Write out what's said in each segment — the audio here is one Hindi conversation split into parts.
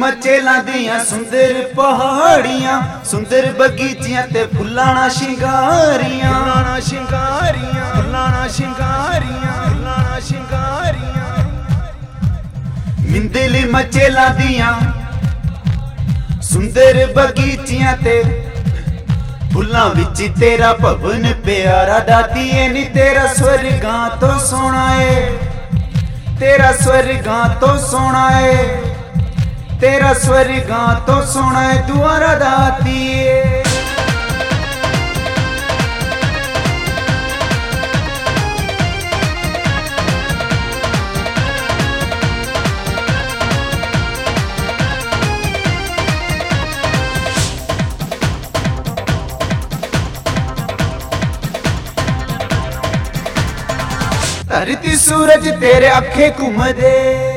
मचेलां दियां सुंदर पहाड़ियां, सुंदर बगीचियां ते फुल्लां शिंगारियां, फुल्लां शिंगारियां, फुल्लां शिंगारियां, फुल्लां शिंगारियां। मिंदली मचेलां दियां सुंदर बगीचियां ते फुल्लां विच तेरा भवन प्यारा दातिए नी तेरा स्वर्गां तो सोना है, तेरा स्वर्गां तो सोना है, तेरा स्वर्गां तो सोना है दुआरा दातिए। धरती सूरज तेरे अखे घूमदे,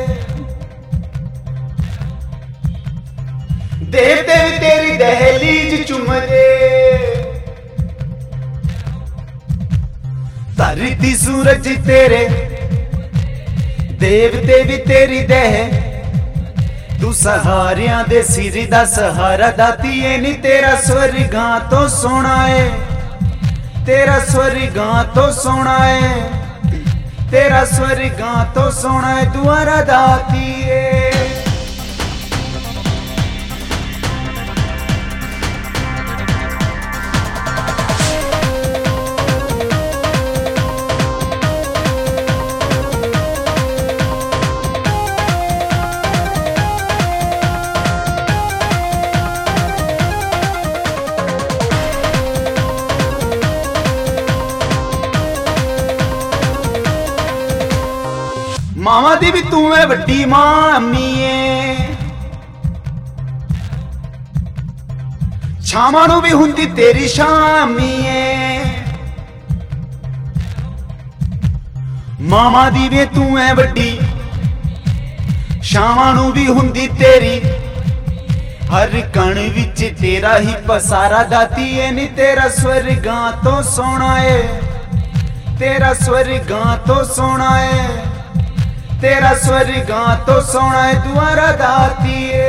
देवते भी तेरी दहलीज चुमदे। धरती सूरज तेरे देवते भी तेरी दह, तू सहारियां दे सिर दा सहारा दातिए नी तेरा स्वर्गां तो सोना है, तेरा स्वर्गां तो सोना है, तेरा स्वर्गां तो सोना है दुआरा दातिए। मावां दी भी तू है वड्डी मां अम्मीए, छावां नूं भी हुंदी तेरी शामीए। मावां दी भी तू है वड्डी, छावां नूं भी हुंदी तेरी, हर कण विच तेरा ही पसारा दातिए नी तेरा स्वर्गां तो सोना है, तेरा स्वर्गां तो सोना है, तेरा स्वर्गां तो सोना है दुआरा दातिए।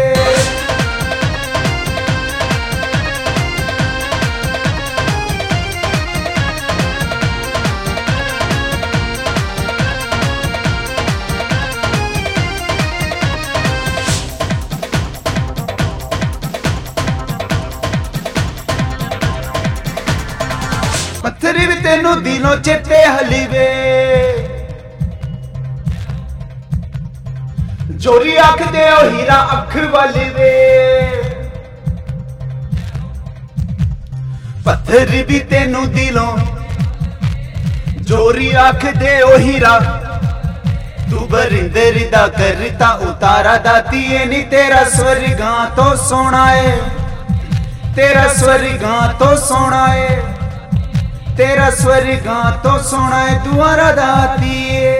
पत्थर भी तेनू दिलों चेते हलीवे, जोरी आख दे ओ हीरा अख वाली वे। पत्थर भी तेनू दिलों जोरी आख दे ओ हीरा, तू बरिंदर दा करता उतारा दातिए नी तेरा स्वर्गां तो सोना है, तेरा स्वर्गां तो सोना है, तेरा स्वर्गां तो सोना है दुआरा दातिए।